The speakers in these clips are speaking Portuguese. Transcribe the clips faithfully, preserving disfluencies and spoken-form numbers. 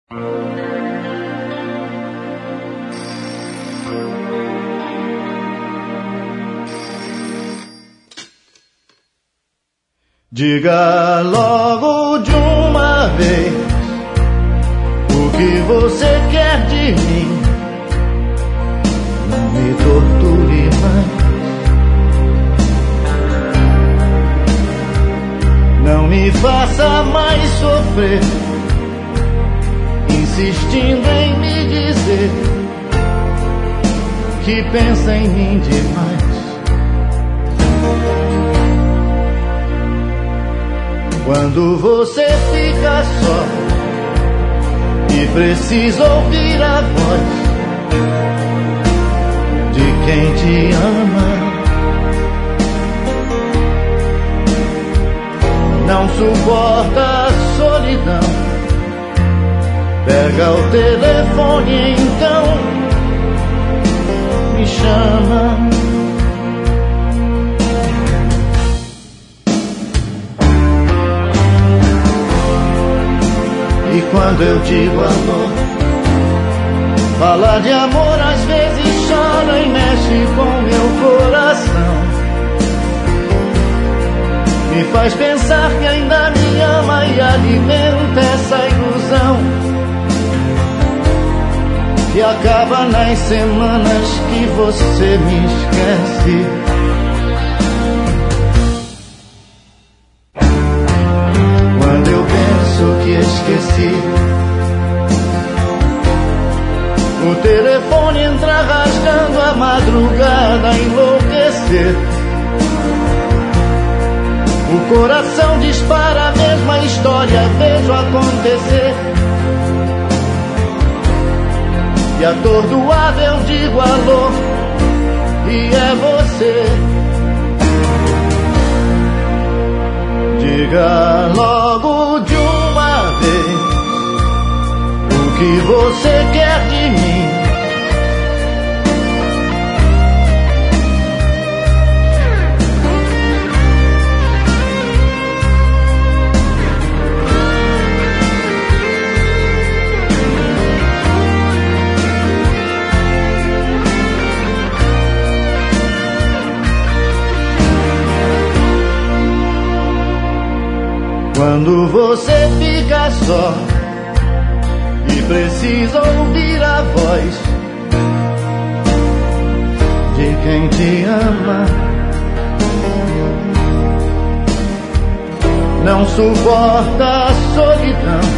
Diga logo de uma vez o que você quer de mim. Não me torture mais, não me faça mais sofrer, insistindo em me dizer que pensa em mim demais. Quando você fica só e precisa ouvir a voz de quem te ama, não suporta a solidão, pega o telefone então, me chama. E quando eu digo amor, falar de amor às vezes chora e mexe com meu coração. Me faz pensar que ainda me ama e alimenta essa ilusão que acaba nas semanas que você me esquece. Que esqueci, o telefone entra rasgando a madrugada a enlouquecer. O coração dispara a mesma história, vejo acontecer. E atordoado eu digo alô, e é você. Diga logo de uma vez o que você quer de mim. Quando você fica só e precisa ouvir a voz de quem te ama, não suporta a solidão,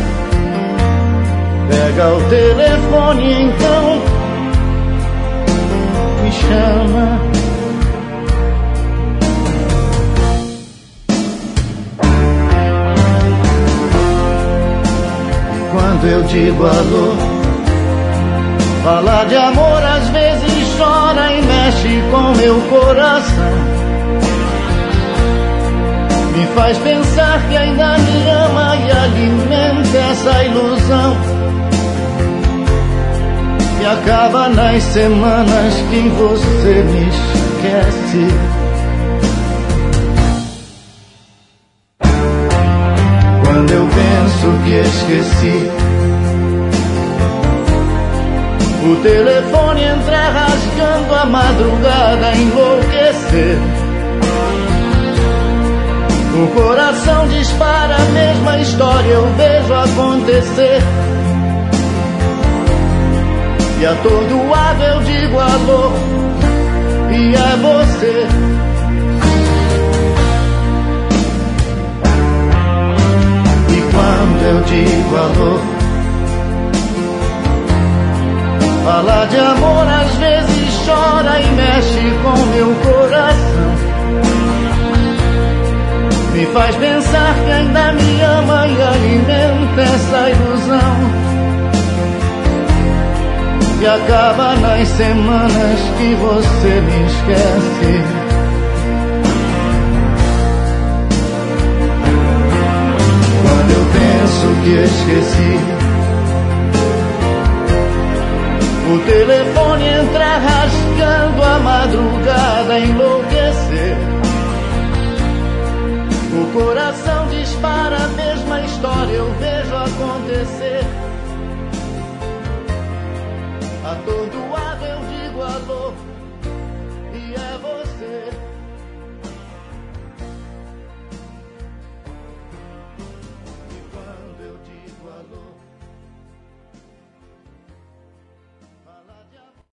pega o telefone então, me chama. Quando eu digo alô, falar de amor às vezes chora e mexe com meu coração. Me faz pensar que ainda me ama e alimenta essa ilusão que acaba nas semanas que você me esquece. Quando eu penso que esqueci, o telefone entra rasgando a madrugada a enlouquecer. O coração dispara a mesma história, eu vejo acontecer. E atordoado eu digo alô, e é você. Quando eu digo alô, falar de amor às vezes chora e mexe com meu coração. Me faz pensar que ainda me ama e alimenta essa ilusão que acaba nas semanas que você me esquece. Penso que esqueci, o telefone entra rasgando a madrugada a enlouquecer. O coração dispara a mesma história, eu vejo acontecer. todo